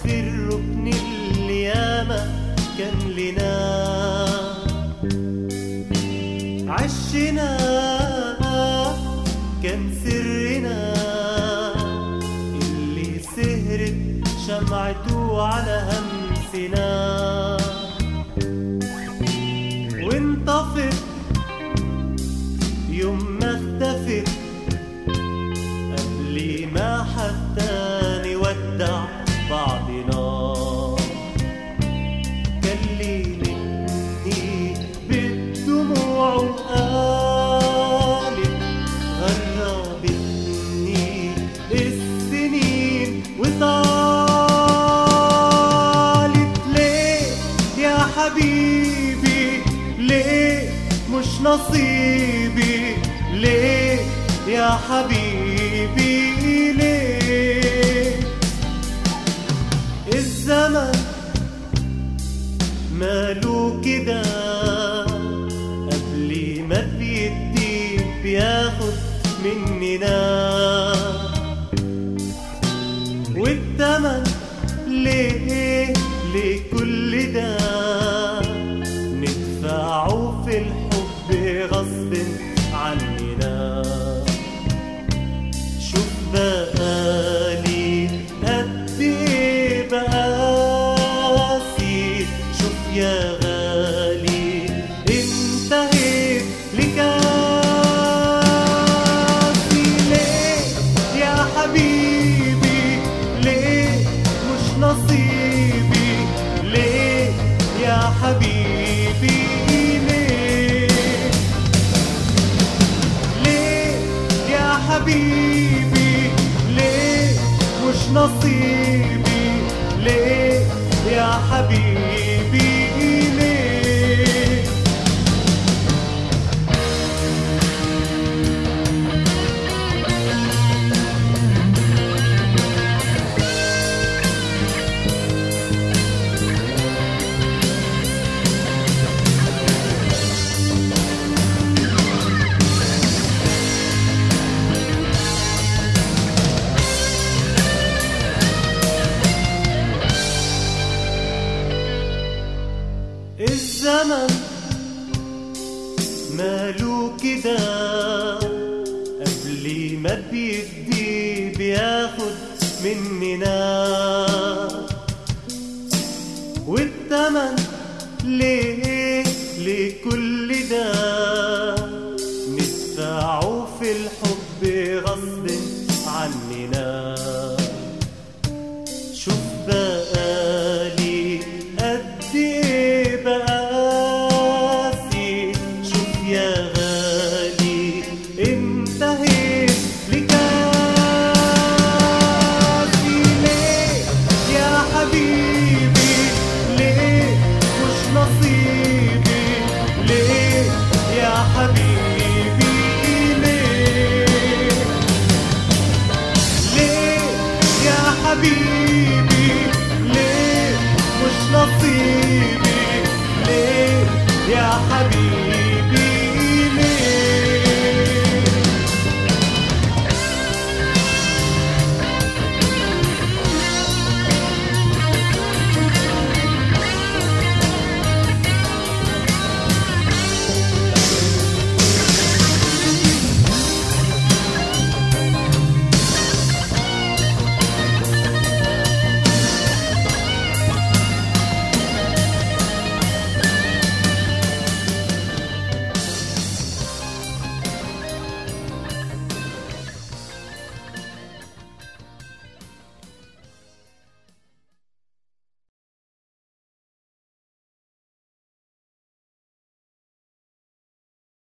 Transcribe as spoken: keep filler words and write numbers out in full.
في الركن اللي ياما كان لنا عشنا كان سرنا اللي سهرت شمعته على همسنا وانطفت يوم ما اختفت قبل ما حتى نودع بعضنا كلمتني بالدموع وقالت غربتني السنين وطالت ليه يا حبيبي ليه مش نصيبي ليه يا حبيبي ليه الزمن ماله كده قبل ما بيدي بياخد مننا والتمن ليه ليه كل ده ندفعه في الحب غصب عننا شوف بقالي قد ايه بقاسي شوف يا غالي انتهيت لكاسي ليه يا حبيبي ليه مش نصيبي ليه يا حبيبي حبيبي ليه مش نصيبي ليه يا حبيبي ليه الزمن ماله كده قبل ما بيدي بياخد مننا والتمن ليه ليه كل ده ندفعه في الحب غصب عننا شوف بقالي قد ايه بقاسي شوف يا غالي انتهيت لكاسي ليه يا حبيبي ليه مش نصيبي ليه يا حبيبي ليه ليه يا حبيبي ليه مش نصيبي ليه يا حبيبي